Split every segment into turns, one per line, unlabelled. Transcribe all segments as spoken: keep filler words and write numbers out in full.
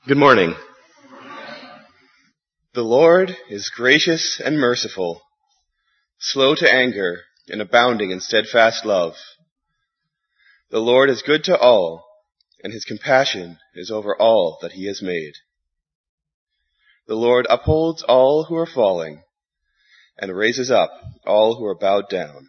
Good morning. The Lord is gracious and merciful, slow to anger and abounding in steadfast love. The Lord is good to all, and his compassion is over all that he has made. The Lord upholds all who are falling, and raises up all who are bowed down.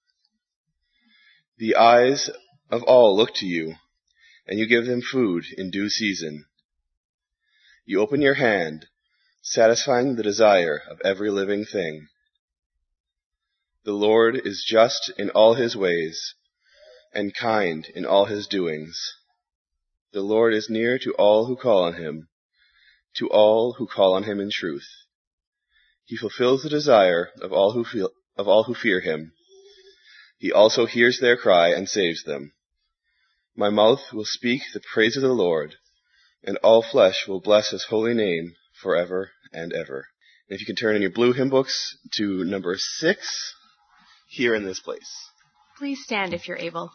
The eyes of all look to you, and you give them food in due season. You open your hand, satisfying the desire of every living thing. The Lord is just in all his ways, and kind in all his doings. The Lord is near to all who call on him, to all who call on him in truth. He fulfills the desire of all who feel, of all who fear him. He also hears their cry and saves them. My mouth will speak the praise of the Lord, and all flesh will bless his holy name forever and ever. And if you can turn in your blue hymn books to number six, here in this place.
Please stand if you're able.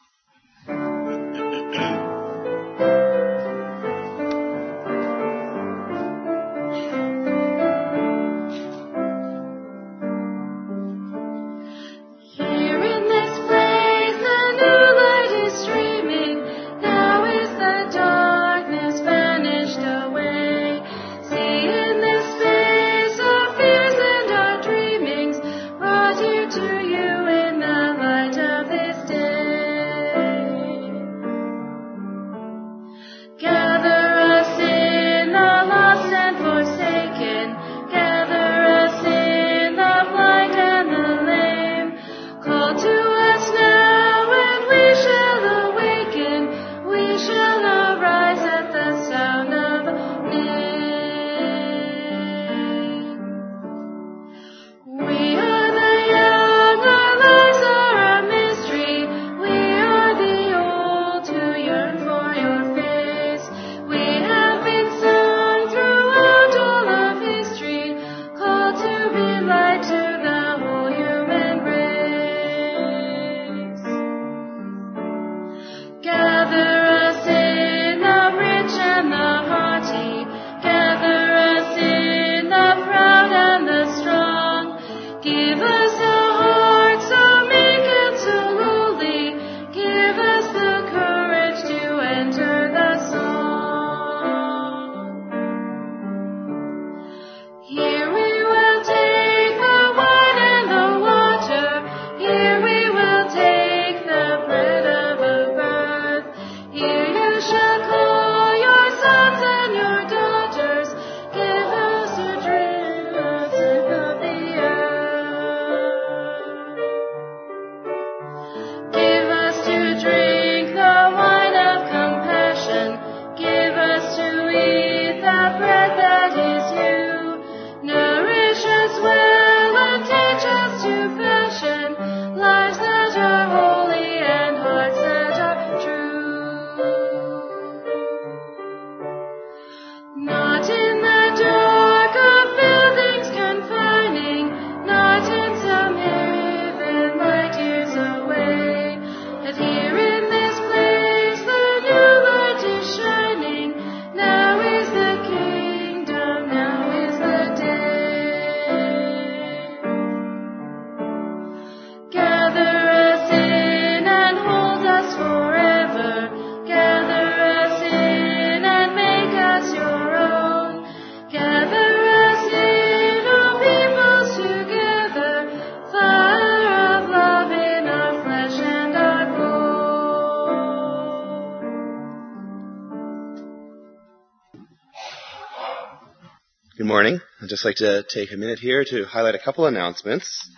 Good morning. I'd just like to take a minute here to highlight a couple announcements.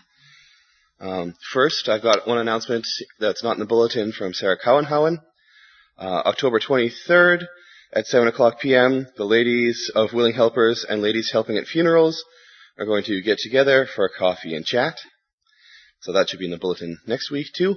Um, first, I've got one announcement that's not in the bulletin from Sarah Cowenhowen. Uh, October twenty-third at seven o'clock p.m., the ladies of Willing Helpers and Ladies Helping at Funerals are going to get together for a coffee and chat. So that should be in the bulletin next week, too.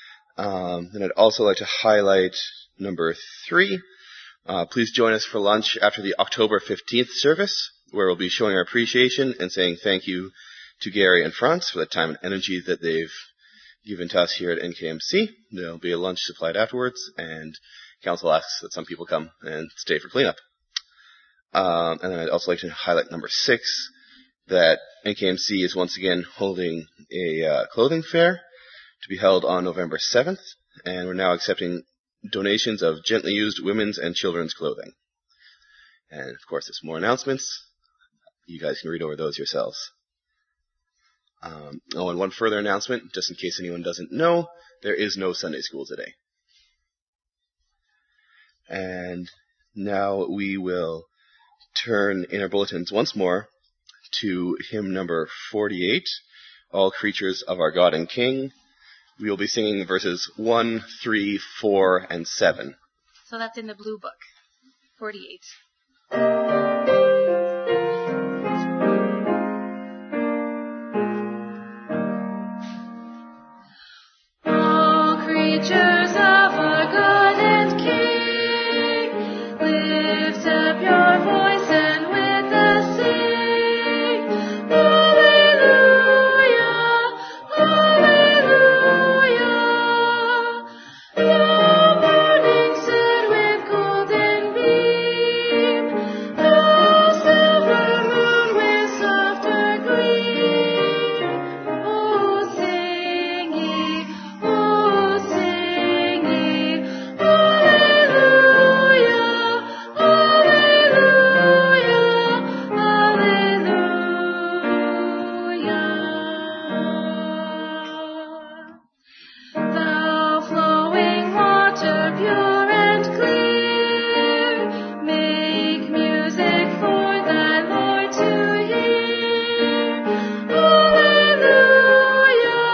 Um, and I'd also like to highlight number three. Uh, please join us for lunch after the October fifteenth service, where we'll be showing our appreciation and saying thank you to Gary and Franz for the time and energy that they've given to us here at N K M C. There'll be a lunch supplied afterwards, and council asks that some people come and stay for cleanup. Um, and then I'd also like to highlight number six, that N K M C is once again holding a uh, clothing fair to be held on November seventh, and we're now accepting donations of gently used women's and children's clothing. And of course, there's more announcements. You guys can read over those yourselves. Um, oh, and one further announcement, just in case anyone doesn't know, there is no Sunday school today. And now we will turn in our bulletins once more to hymn number forty-eight, All Creatures of Our God and King. We will be singing verses one, three, four, and seven.
So that's in the blue book, forty-eight. All creatures of our God and King, lift up your voice and with us sing. Hallelujah, hallelujah. The morning sun with golden beam, the silver moon with softer gleam. Oh, sing ye, oh, sing ye, hallelujah, hallelujah, hallelujah. Thou flowing water pure and clear, make music for thy Lord to hear. Hallelujah,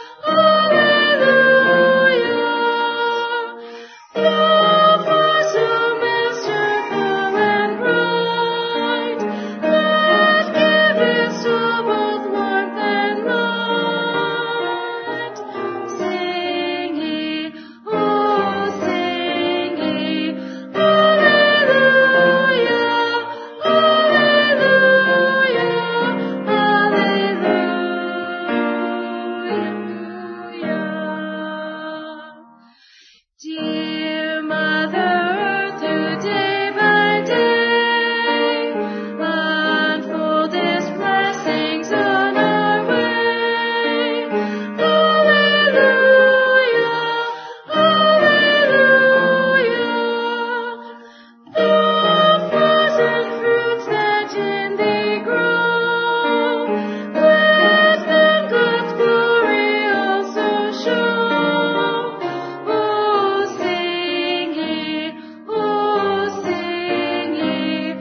hallelujah. Thou fast, O Masterful and bright, that givest to both warmth and light. Sing ye, oh, sing ye, hallelujah, hallelujah, hallelujah. Dear Mother Earth, who day by day unfoldest blessings on our way. Hallelujah, hallelujah. The flowers and fruits that in thee grow, let them God's glory also show. Oh, sing ye, oh, sing ye,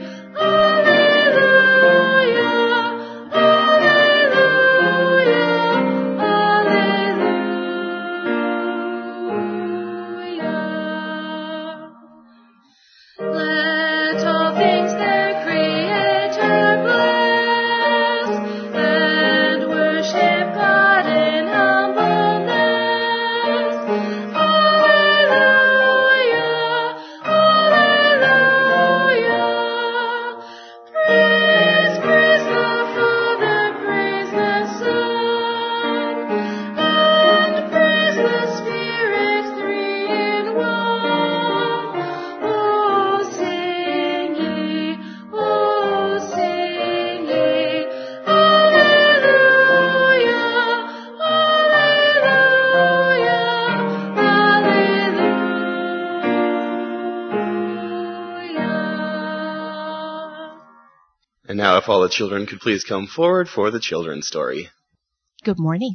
hallelujah, hallelujah, hallelujah. Let all things their Creator bless, and worship God in humbleness. Hallelujah, hallelujah. Praise, praise the Father, praise the Son, and praise the Spirit, three in one. Oh, sing ye, oh, sing ye, hallelujah, hallelujah, hallelujah.
And now if all the children could please come forward for the children's story.
Good morning.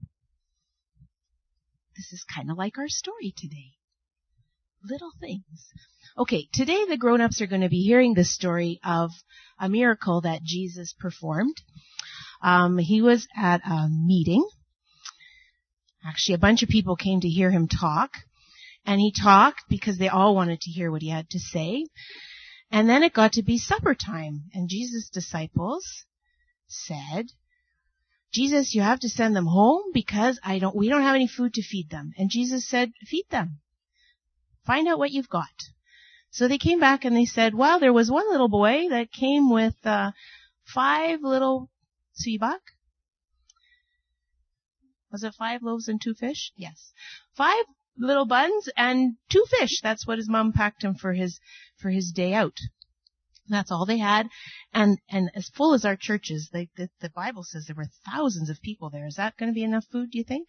This is kind of like our story today. Little things. Okay, today the grown-ups are going to be hearing the story of a miracle that Jesus performed. Um, he was at a meeting. Actually, a bunch of people came to hear him talk. And he talked because they all wanted to hear what he had to say. And then it got to be supper time. And Jesus' disciples said, Jesus, you have to send them home because I don't, we don't have any food to feed them. And Jesus said, feed them. Find out what you've got. So they came back and they said, well, there was one little boy that came with uh, five little zwieback. Was it five loaves and two fish? Yes. Five little buns and two fish. That's what his mom packed him for his for his day out. That's all they had. And, and as full as our church is, they, the, the Bible says there were thousands of people there. Is that going to be enough food, do you think?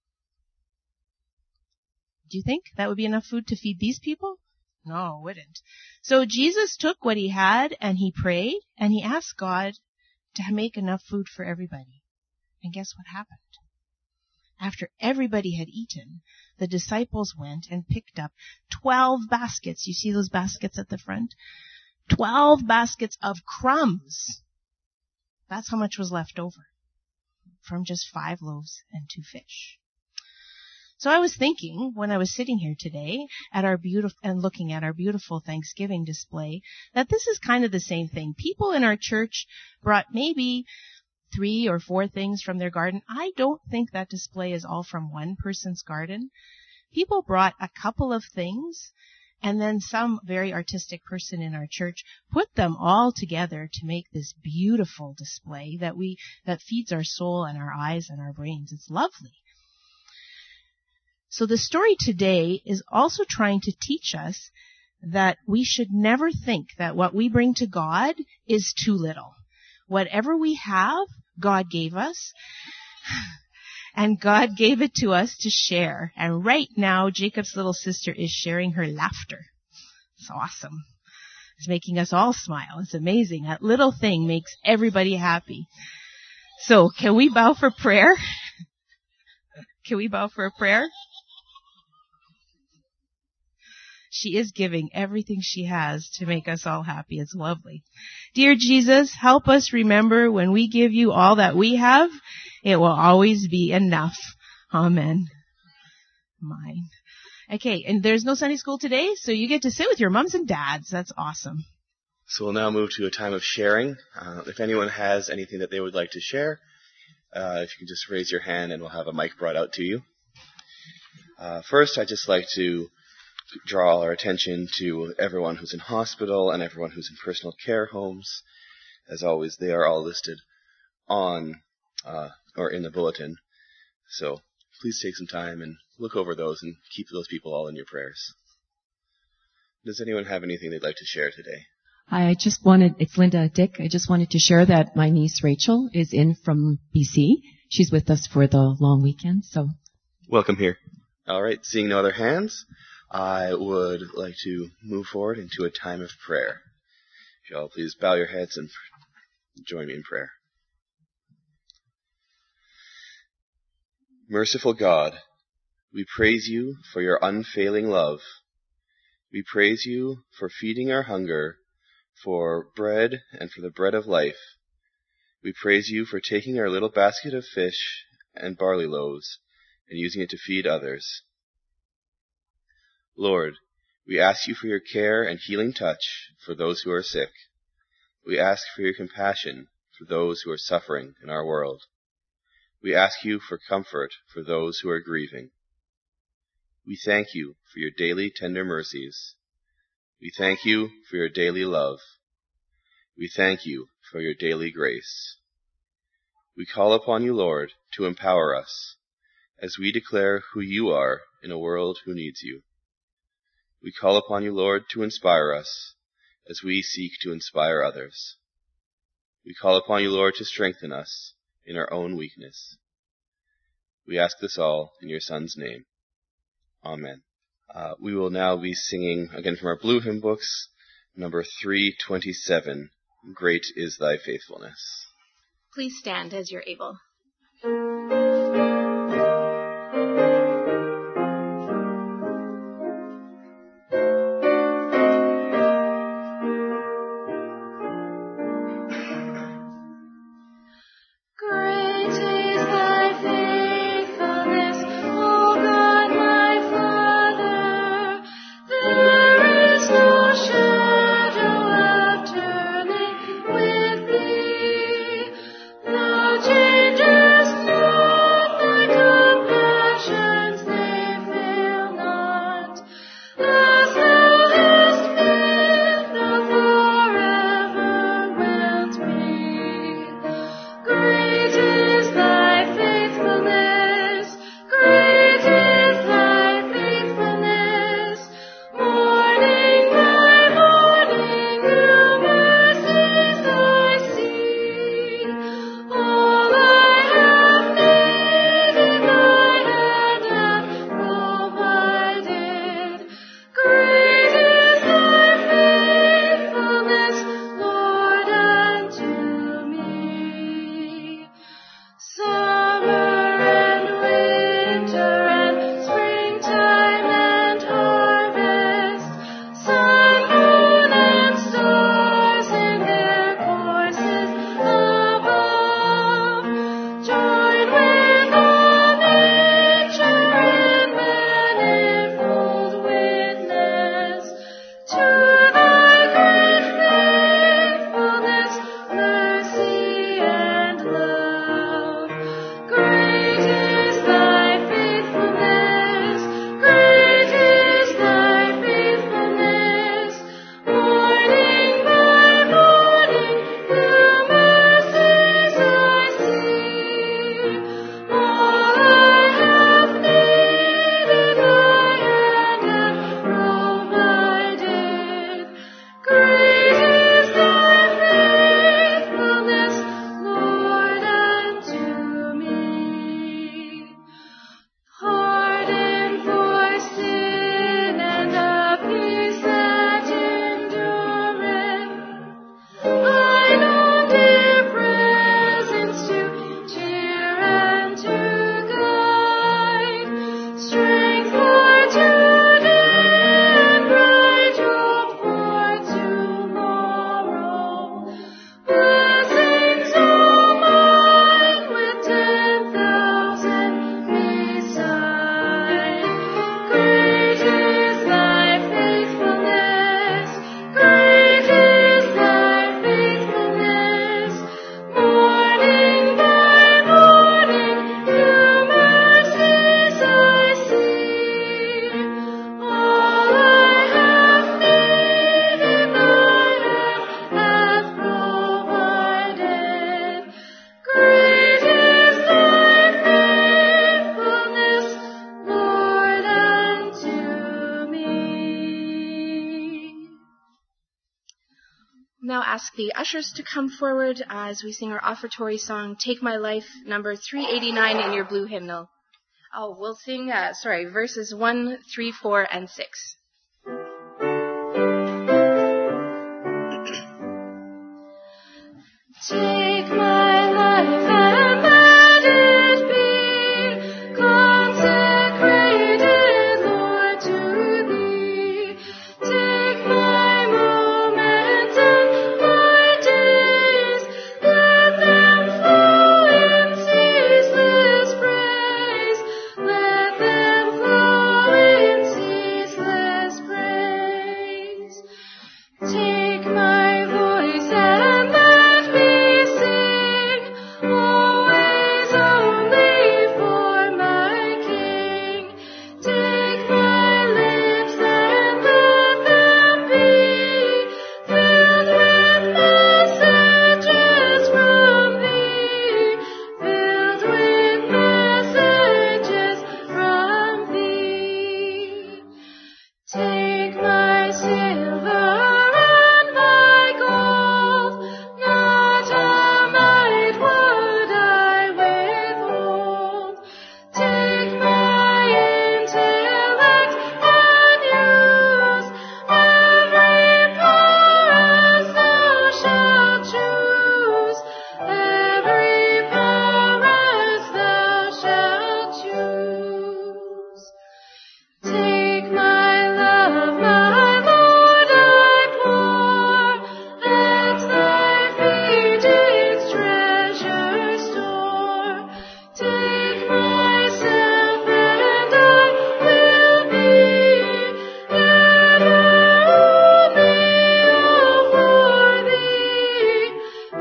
Do you think that would be enough food to feed these people? No, it wouldn't. So Jesus took what he had and he prayed and he asked God to make enough food for everybody. And guess what happened? After everybody had eaten, the disciples went and picked up twelve baskets. You see those baskets at the front? Twelve baskets of crumbs. That's how much was left over from just five loaves and two fish. So I was thinking when I was sitting here today at our beautiful and looking at our beautiful Thanksgiving display that this is kind of the same thing. People in our church brought maybe three or four things from their garden. I don't think that display is all from one person's garden. People brought a couple of things, and then some very artistic person in our church put them all together to make this beautiful display that we that feeds our soul and our eyes and our brains. It's lovely. So the story today is also trying to teach us that we should never think that what we bring to God is too little. Whatever we have, God gave us, and God gave it to us to share. And right now, Jacob's little sister is sharing her laughter. It's awesome. It's making us all smile. It's amazing. That little thing makes everybody happy. So, can we bow for prayer? Can we bow for a prayer? She is giving everything she has to make us all happy. It's lovely. Dear Jesus, help us remember when we give you all that we have, it will always be enough. Amen. Mine. Okay, and there's no Sunday school today, so you get to sit with your moms and dads. That's awesome.
So we'll now move to a time of sharing. Uh, if anyone has anything that they would like to share, uh, if you can just raise your hand and we'll have a mic brought out to you. Uh, first, I'd just like to draw our attention to everyone who's in hospital and everyone who's in personal care homes. As always, they are all listed on uh, or in the bulletin. So please take some time and look over those and keep those people all in your prayers. Does anyone have anything they'd like to share today?
I just wanted, it's Linda Dick, I just wanted to share that my niece Rachel is in from B C. She's with us for the long weekend, so.
Welcome here. All right, seeing no other hands, I would like to move forward into a time of prayer. If you all please bow your heads and join me in prayer. Merciful God, we praise you for your unfailing love. We praise you for feeding our hunger, for bread and for the bread of life. We praise you for taking our little basket of fish and barley loaves and using it to feed others. Lord, we ask you for your care and healing touch for those who are sick. We ask for your compassion for those who are suffering in our world. We ask you for comfort for those who are grieving. We thank you for your daily tender mercies. We thank you for your daily love. We thank you for your daily grace. We call upon you, Lord, to empower us as we declare who you are in a world who needs you. We call upon you, Lord, to inspire us as we seek to inspire others. We call upon you, Lord, to strengthen us in our own weakness. We ask this all in your Son's name. Amen. Uh, we will now be singing, again from our blue hymn books, number three twenty-seven, Great is Thy Faithfulness.
Please stand as you're able.
Changes
now ask the ushers to come forward as we sing our offertory song, Take My Life, number three eighty-nine in your blue hymnal. Oh, we'll sing, uh, sorry, verses one, three, four, and six.
Take my life and let it be consecrated, Lord, to Thee. Take my moments and my days, let them flow in ceaseless praise. Let them flow in ceaseless praise. Take my voice and let me sing, always only for my King. Take my lips and let them be filled with messages from Thee, filled with messages from Thee. Take my silver and my gold, not a mite would I withhold. Take my intellect and use every power as Thou shalt choose, every power as Thou shalt choose. Take my love, my Lord, I pour, let Thy feet its treasure store. Take myself and I will be ever only all for Thee,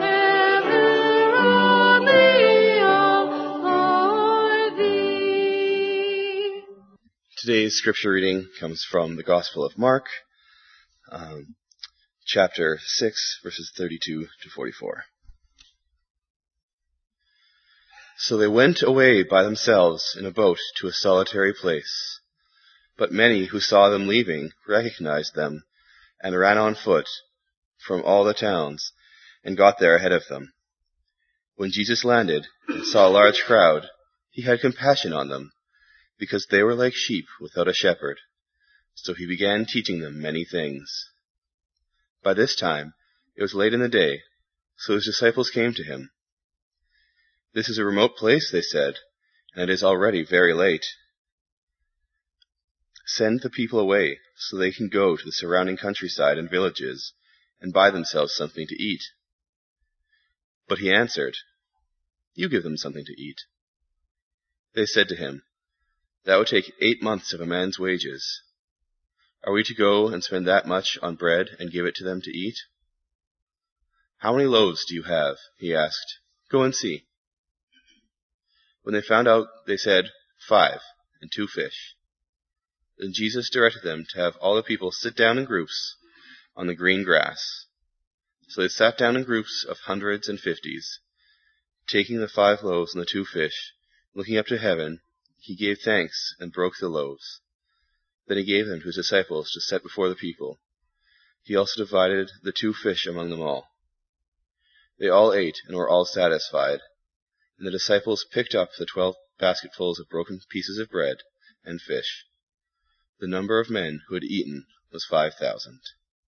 ever only all for Thee.
Today's scripture reading comes from the Gospel of Mark, um, chapter six, verses thirty-two to forty-four. So they went away by themselves in a boat to a solitary place. But many who saw them leaving recognized them and ran on foot from all the towns and got there ahead of them. When Jesus landed and saw a large crowd, He had compassion on them, because they were like sheep without a shepherd. So He began teaching them many things. By this time it was late in the day, so His disciples came to Him. This is a remote place, they said, and it is already very late. Send the people away so they can go to the surrounding countryside and villages and buy themselves something to eat. But He answered, You give them something to eat. They said to Him, That would take eight months of a man's wages. Are we to go and spend that much on bread and give it to them to eat? How many loaves do you have? He asked. Go and see. When they found out, they said, Five, and two fish. Then Jesus directed them to have all the people sit down in groups on the green grass. So they sat down in groups of hundreds and fifties. Taking the five loaves and the two fish, looking up to heaven, He gave thanks and broke the loaves. Then He gave them to His disciples to set before the people. He also divided the two fish among them all. They all ate and were all satisfied. And the disciples picked up the twelve basketfuls of broken pieces of bread and fish. The number of men who had eaten was five thousand.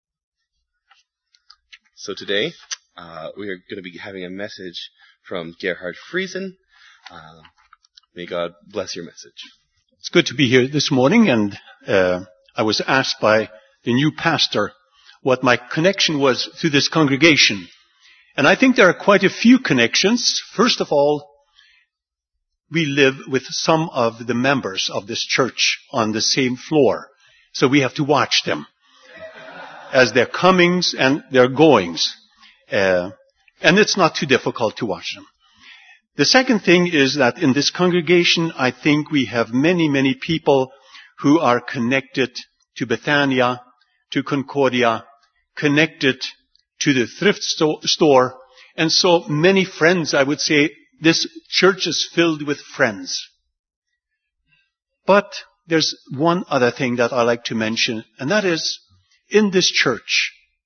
So today, uh, we are going to be having a message from Gerhard Friesen. Uh, may God bless your message.
It's good to be here this morning, and uh, I was asked by the new pastor what my connection was to this congregation. And I think there are quite a few connections. First of all, we live with some of the members of this church on the same floor. So we have to watch them as their comings and their goings. Uh, and it's not too difficult to watch them. The second thing is that in this congregation, I think we have many, many people who are connected to Bethania, to Concordia, connected to the thrift sto- store, and so many friends. I would say this church is filled with friends. But there's one other thing that I like to mention, and that is, in this church,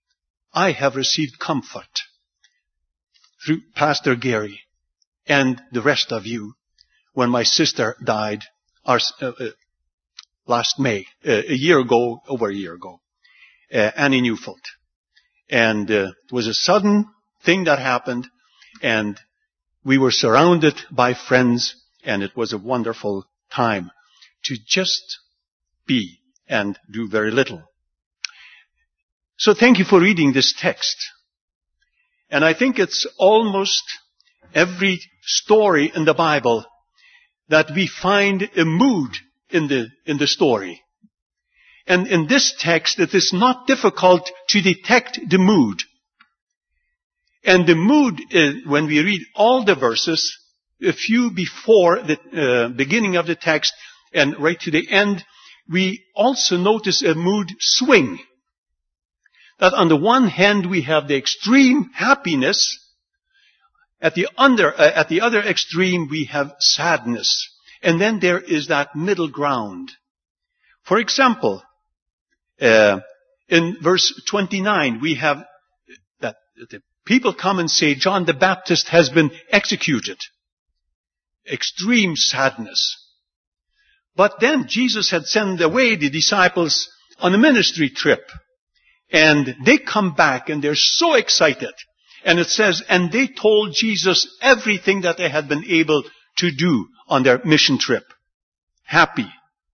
I have received comfort through Pastor Gary and the rest of you when my sister died our, uh, uh, last May, uh, a year ago, over a year ago, uh, Annie Newfeld. And uh, it was a sudden thing that happened, and we were surrounded by friends, and it was a wonderful time to just be and do very little. So thank you for reading this text. And I think it's almost every story in the Bible that we find a mood in the, in the story. And in this text, it is not difficult to detect the mood. And the mood, is, when we read all the verses, a few before the uh, beginning of the text and right to the end, we also notice a mood swing. That on the one hand, we have the extreme happiness. At the, under, uh, at the other extreme, we have sadness. And then there is that middle ground. For example, uh, in verse twenty-nine, we have that the people come and say, John the Baptist has been executed. Extreme sadness. But then Jesus had sent away the disciples on a ministry trip. And they come back and they're so excited. And it says, and they told Jesus everything that they had been able to do on their mission trip. Happy.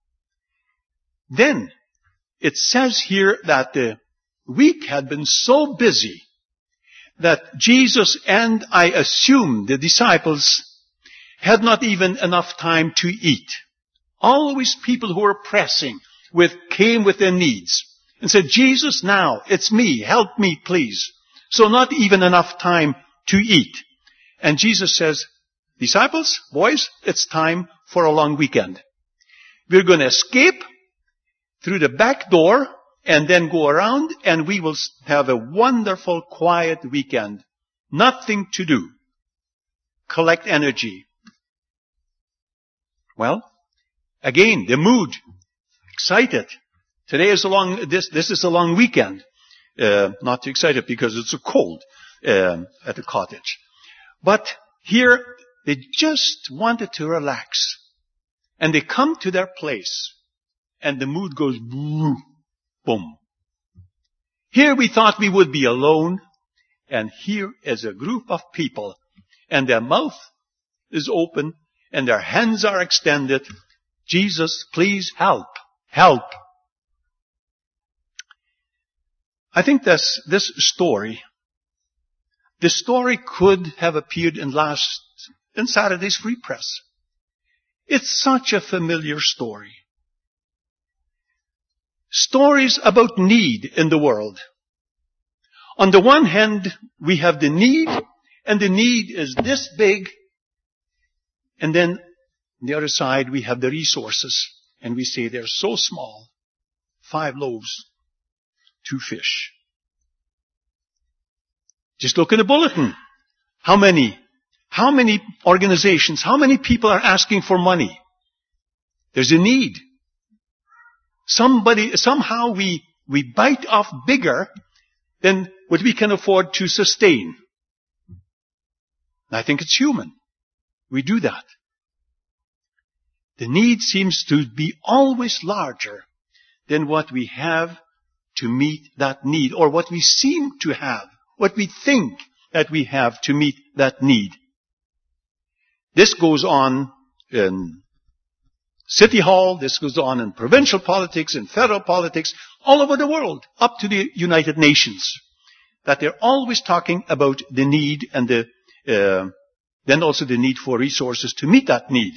Then it says here that the week had been so busy that Jesus and I assume the disciples had not even enough time to eat. Always people who were pressing with, came with their needs and said, Jesus, now, it's me, help me please. So not even enough time to eat. And Jesus says, disciples, boys, it's time for a long weekend. We're going to escape through the back door and then go around and we will have a wonderful, quiet weekend. Nothing to do. Collect energy. Well, again, the mood. Excited. Today is a long, this, this is a long weekend. Uh, not too excited because it's so cold, uh, at the cottage. But here, they just wanted to relax. And they come to their place. And the mood goes boom, boom. Here we thought we would be alone. And here is a group of people. And their mouth is open. And their hands are extended. Jesus, please help. Help. I think this, this story, this story could have appeared in last, in Saturday's Free Press. It's such a familiar story. Stories about need in the world. On the one hand, we have the need, and the need is this big. And then on the other side, we have the resources, and we say they're so small. Five loaves. Two fish. Just look in the bulletin. How many? How many organizations, how many people are asking for money? There's a need. Somebody, somehow we, we bite off bigger than what we can afford to sustain. I think it's human. We do that. The need seems to be always larger than what we have to meet that need, or what we seem to have, what we think that we have to meet that need. This goes on in City Hall, this goes on in provincial politics, in federal politics, all over the world, up to the United Nations, that they're always talking about the need and the, uh, then also the need for resources to meet that need.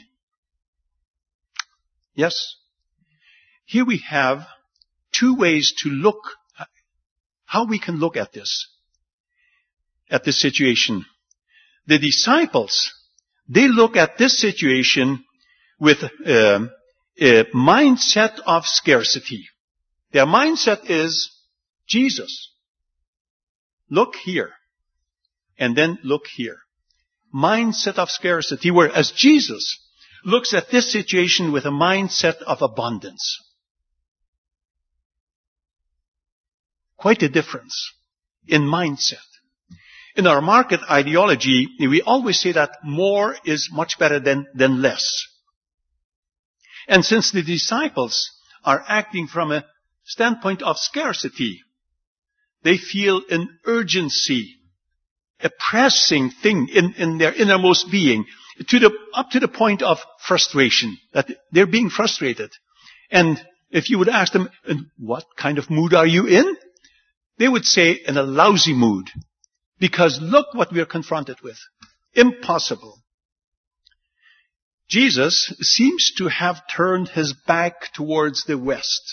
Yes. Here we have two ways to look, how we can look at this, at this situation. The disciples, they look at this situation with uh, a mindset of scarcity. Their mindset is, Jesus, look here, and then look here. Mindset of scarcity, whereas Jesus looks at this situation with a mindset of abundance. Quite a difference. in mindset. In our market ideology, we always say that more is much better than, than less. And since the disciples are acting from a standpoint of scarcity, they feel an urgency, a pressing thing in, in their innermost being, to the, up to the point of frustration, that they're being frustrated. And if you would ask them, what kind of mood are you in? They would say, in a lousy mood. Because look what we are confronted with. Impossible. Jesus seems to have turned his back towards the west.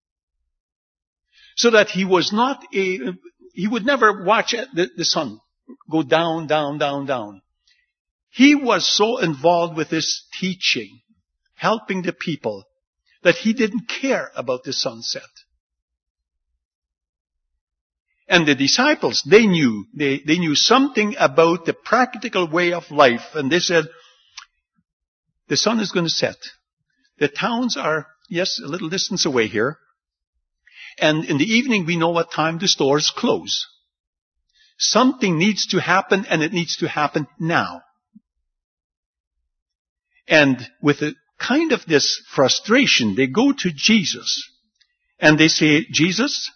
So that he was not a, he would never watch the, the sun go down, down, down, down. He was so involved with this teaching, helping the people, that he didn't care about the sunset. And the disciples, they knew, they, they knew something about the practical way of life. And they said, the sun is going to set. The towns are, yes, a little distance away here. And in the evening, we know what time the stores close. Something needs to happen, and it needs to happen now. And with a kind of this frustration, they go to Jesus. And they say, Jesus,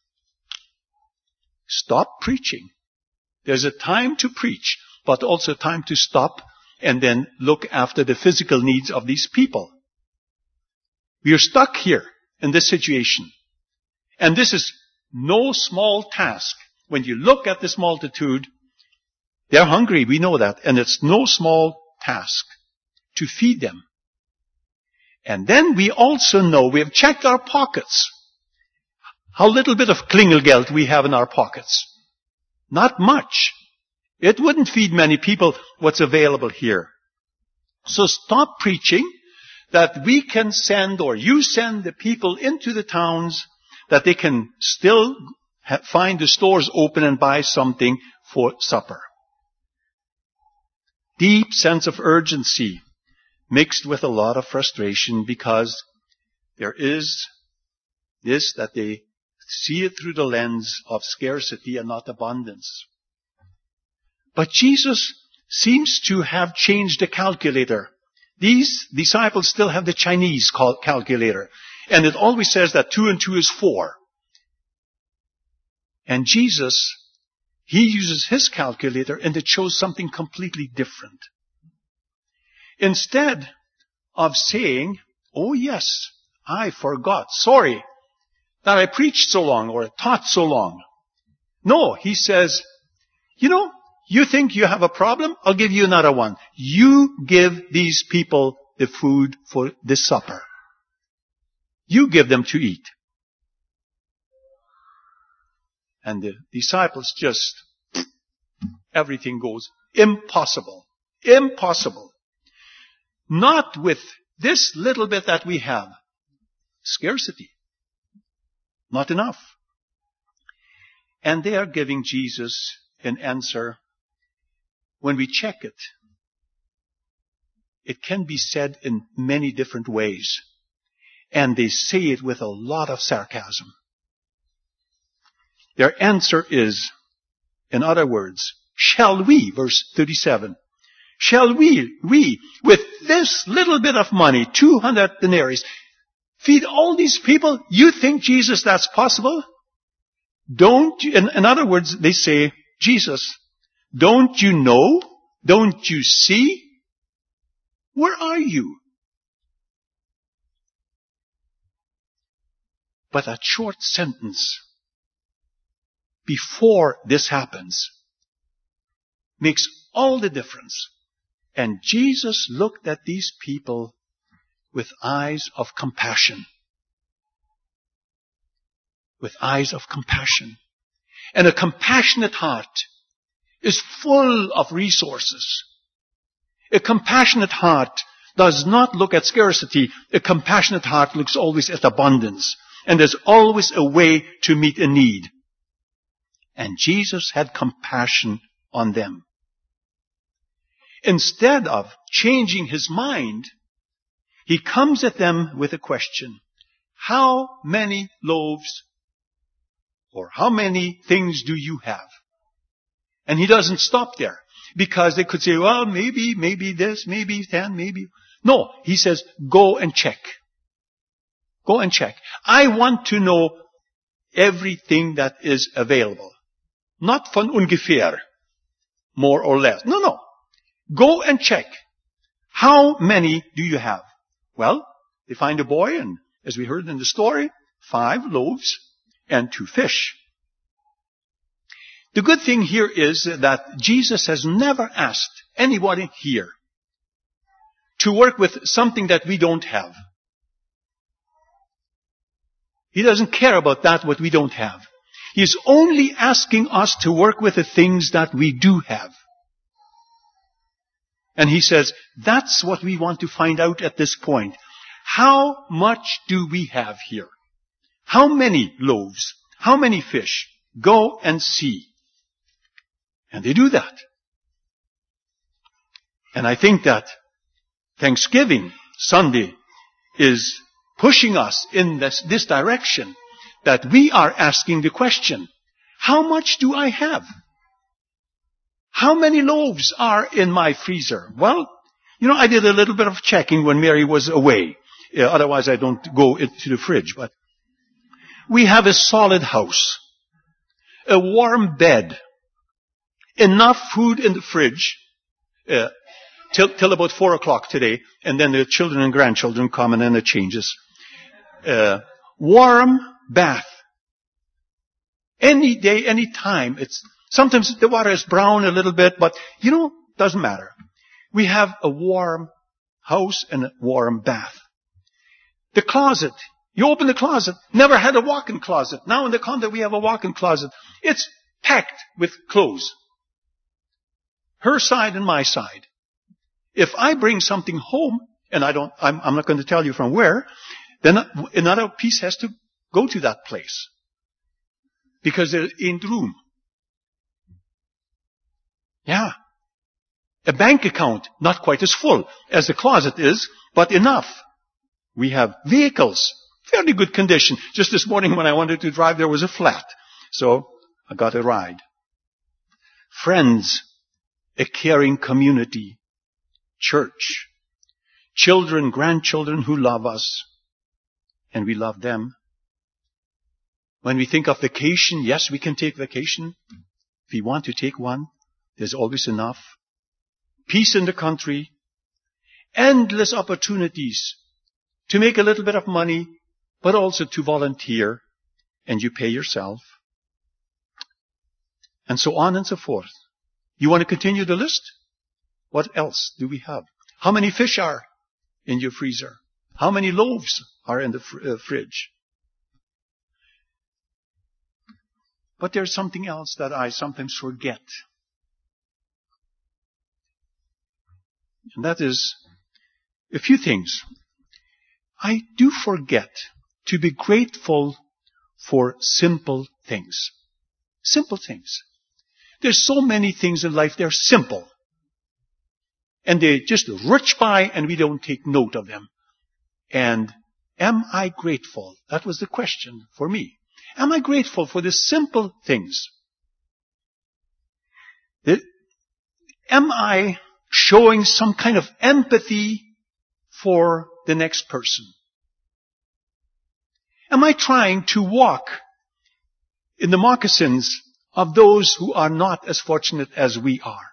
stop preaching. There's a time to preach, but also time to stop and then look after the physical needs of these people. We are stuck here in this situation. And this is no small task. When you look at this multitude, they're hungry, we know that. And it's no small task to feed them. And then we also know, we have checked our pockets, how little bit of klingelgeld we have in our pockets. Not much. It wouldn't feed many people what's available here. So stop preaching that we can send, or you send the people into the towns, that they can still ha- find the stores open and buy something for supper. Deep sense of urgency mixed with a lot of frustration, because there is this, that they see it through the lens of scarcity and not abundance. But Jesus seems to have changed the calculator. These disciples still have the Chinese cal- calculator. And it always says that two and two is four. And Jesus, he uses his calculator, and it shows something completely different. Instead of saying, oh yes, I forgot, sorry that I preached so long or taught so long. No, he says, you know, you think you have a problem? I'll give you another one. You give these people the food for the supper. You give them to eat. And the disciples just, everything goes impossible. Impossible. Not with this little bit that we have. Scarcity. Not enough. And they are giving Jesus an answer. When we check it, it can be said in many different ways. And they say it with a lot of sarcasm. Their answer is, in other words, shall we, verse thirty-seven, shall we, we, with this little bit of money, two hundred denarii, feed all these people? You think, Jesus, that's possible? Don't you, in, in other words, they say, Jesus, don't you know? Don't you see? Where are you? But that short sentence before this happens makes all the difference. And Jesus looked at these people with eyes of compassion. With eyes of compassion. And a compassionate heart is full of resources. A compassionate heart does not look at scarcity. A compassionate heart looks always at abundance. And there's always a way to meet a need. And Jesus had compassion on them. Instead of changing his mind, he comes at them with a question. How many loaves Or how many things do you have? And he doesn't stop there. Because they could say, well, maybe, maybe this, maybe ten, maybe. No, he says, go and check. Go and check. I want to know everything that is available. Not von ungefähr, more or less. No, no. Go and check. How many do you have? Well, they find a boy, and as we heard in the story, five loaves and two fish. The good thing here is that Jesus has never asked anybody here to work with something that we don't have. He doesn't care about that, what we don't have. He's only asking us to work with the things that we do have. And he says, that's what we want to find out at this point. How much do we have here? How many loaves? How many fish? Go and see. And they do that. And I think that Thanksgiving Sunday is pushing us in this, this direction, that we are asking the question, how much do I have? How many loaves are in my freezer? Well, you know, I did a little bit of checking when Mary was away. Uh, otherwise I don't go into the fridge. But we have a solid house, a warm bed, enough food in the fridge uh, till, till about four o'clock today, and then the children and grandchildren come and then it changes. Uh, warm bath. Any day, any time. It's sometimes the water is brown a little bit, but you know, doesn't matter. We have a warm house and a warm bath. The closet. You open the closet. Never had a walk-in closet. Now in the condo we have a walk-in closet. It's packed with clothes. Her side and my side. If I bring something home, and I don't, I'm, I'm not going to tell you from where, then another piece has to go to that place. Because there ain't room. Yeah. A bank account, not quite as full as the closet is, but enough. We have vehicles, fairly good condition. Just this morning when I wanted to drive, there was a flat. So I got a ride. Friends, a caring community, church, children, grandchildren who love us, and we love them. When we think of vacation, yes, we can take vacation. If we want to take one, there's always enough. Peace in the country, endless opportunities to make a little bit of money, but also to volunteer, and you pay yourself, and so on and so forth. You want to continue the list? What else do we have? How many fish are in your freezer? How many loaves are in the fr- uh, fridge? But there's something else that I sometimes forget. And that is a few things. I do forget to be grateful for simple things. Simple things. There's so many things in life, they're simple. And they just rush by and we don't take note of them. And am I grateful? That was the question for me. Am I grateful for the simple things? Am I showing some kind of empathy for the next person? Am I trying to walk in the moccasins of those who are not as fortunate as we are?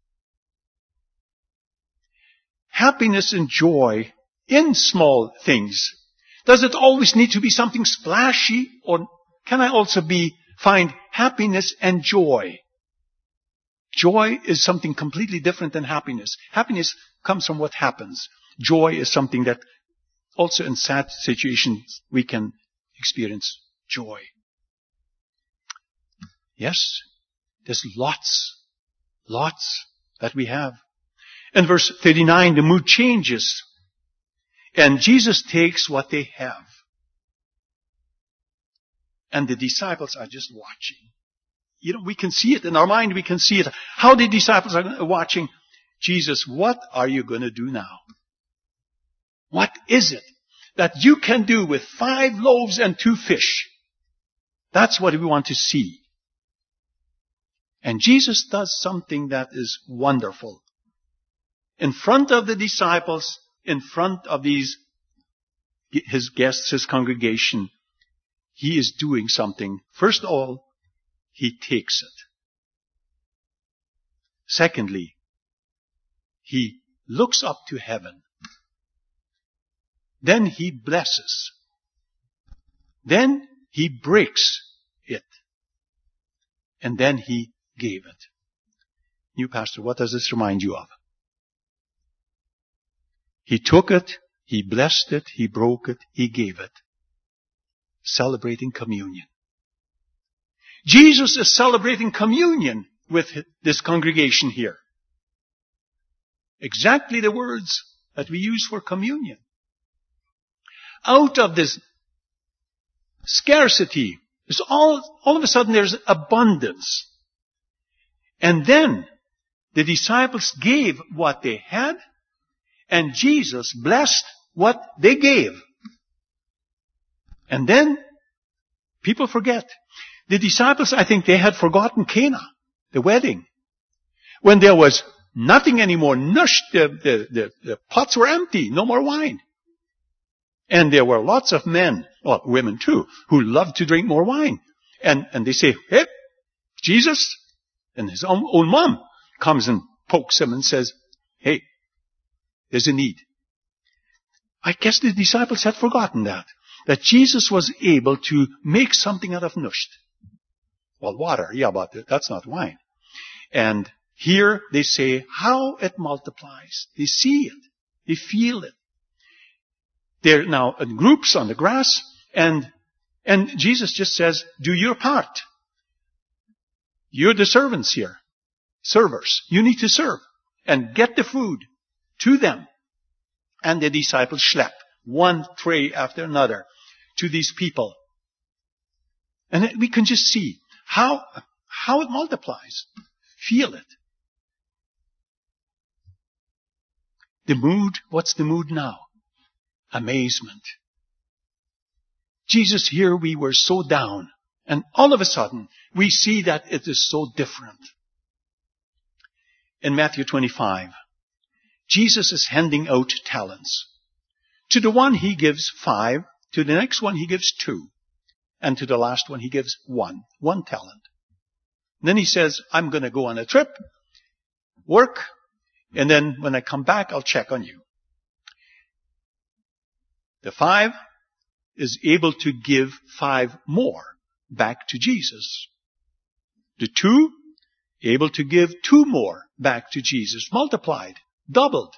Happiness and joy in small things. Does it always need to be something splashy, or can I also be find happiness and joy? Joy is something completely different than happiness. Happiness comes from what happens. Joy is something that also in sad situations we can experience joy. Yes, there's lots, lots that we have. In verse thirty-nine, the mood changes. And Jesus takes what they have. And the disciples are just watching. You know, we can see it in our mind. We can see it. How the disciples are watching. Jesus, what are you going to do now? What is it that you can do with five loaves and two fish? That's what we want to see. And Jesus does something that is wonderful. In front of the disciples, in front of these, his guests, his congregation, he is doing something. First of all, he takes it. Secondly, he looks up to heaven. Then he blesses. Then he breaks it. And then he gave it. You, Pastor, what does this remind you of? He took it, he blessed it, he broke it, he gave it. Celebrating communion. Jesus is celebrating communion with this congregation here. Exactly the words that we use for communion. Out of this scarcity, there's all, all of a sudden there's abundance. And then the disciples gave what they had, and Jesus blessed what they gave. And then people forget. The disciples, I think they had forgotten Cana, the wedding. When there was nothing anymore, nush, the, the, the, the pots were empty, no more wine. And there were lots of men, well, women too, who loved to drink more wine. And, and they say, hey, Jesus, and his own, own mom comes and pokes him and says, hey, there's a need. I guess the disciples had forgotten that. That Jesus was able to make something out of nusht. Well, water, yeah, but that's not wine. And here they say how it multiplies. They see it. They feel it. They're now in groups on the grass, and, and Jesus just says, do your part. You're the servants here. Servers. You need to serve. And get the food to them. And the disciples schlep one tray after another to these people. And we can just see how, how it multiplies. Feel it. The mood, what's the mood now? Amazement. Jesus, here we were so down, and all of a sudden we see that it is so different. In Matthew twenty-five, Jesus is handing out talents. To the one he gives five, to the next one he gives two, and to the last one he gives one, one talent. And then he says, I'm going to go on a trip, work, and then when I come back, I'll check on you. The five is able to give five more back to Jesus. The two, able to give two more back to Jesus, multiplied, doubled.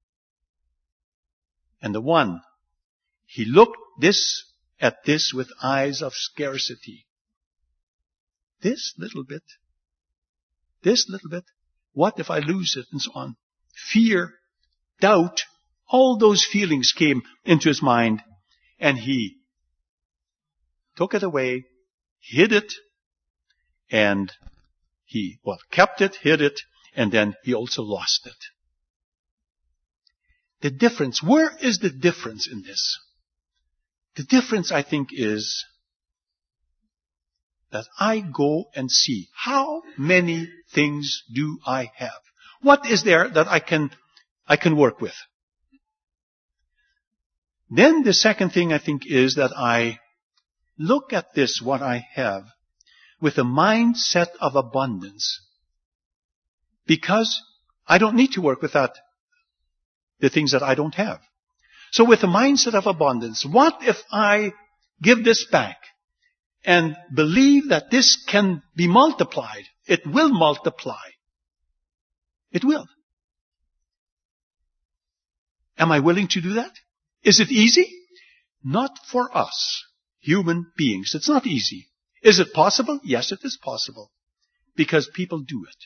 And the one, he looked this at this with eyes of scarcity. This little bit, this little bit, what if I lose it, and so on. Fear, doubt, all those feelings came into his mind, and he took it away, hid it, and he, well, kept it, hid it, and then he also lost it. The difference, where is the difference in this? The difference, I think, is that I go and see how many things do I have? What is there that I can, I can work with? Then the second thing I think is that I look at this, what I have, with a mindset of abundance. Because I don't need to work with that, the things that I don't have. So with a mindset of abundance, what if I give this back and believe that this can be multiplied? It will multiply. It will. Am I willing to do that? Is it easy? Not for us, human beings. It's not easy. Is it possible? Yes, it is possible. Because people do it.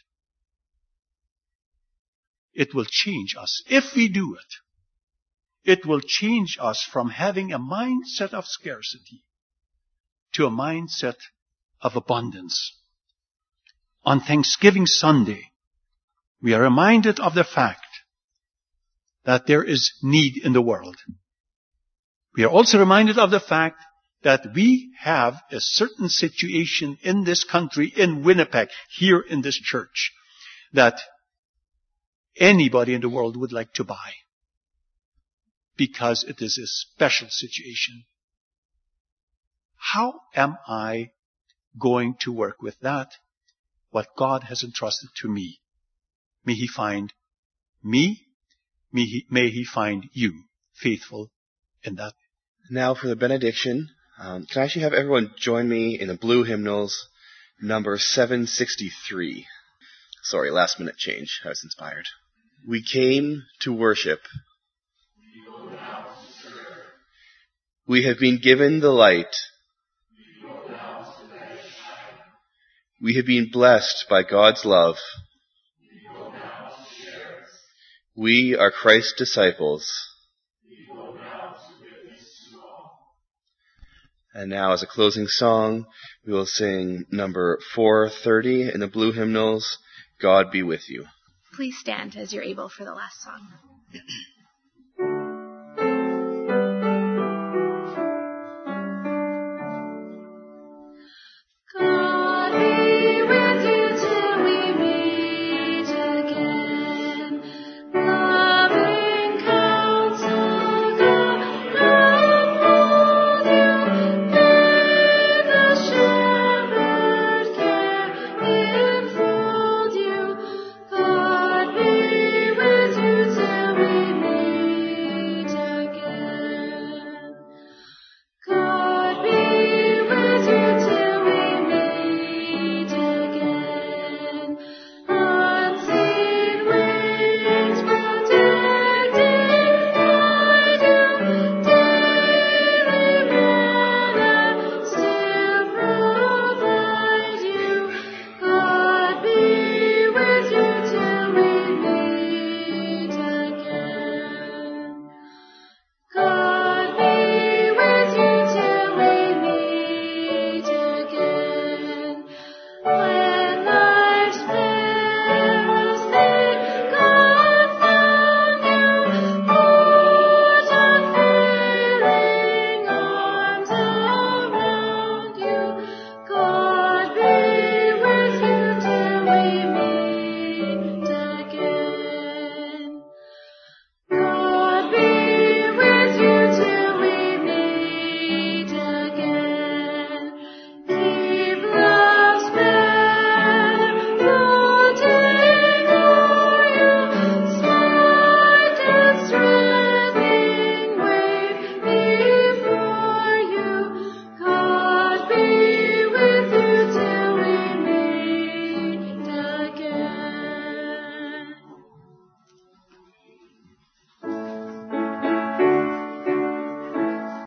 It will change us. If we do it, it will change us from having a mindset of scarcity to a mindset of abundance. On Thanksgiving Sunday, we are reminded of the fact that there is need in the world. We are also reminded of the fact that we have a certain situation in this country, in Winnipeg, here in this church, that anybody in the world would like to buy. Because it is a special situation. How am I going to work with that? What God has entrusted to me. May He find me, may He, may he find you faithful in that.
Now for the benediction. Um, can I actually have everyone join me in the blue hymnals, number seven sixty-three. Sorry, last minute change. I was inspired. We came to worship. We have been given the light. We have been blessed by God's love. We are Christ's disciples. And now, as a closing song, we will sing number four thirty in the blue hymnals, God Be With You.
Please stand as you're able for the last song.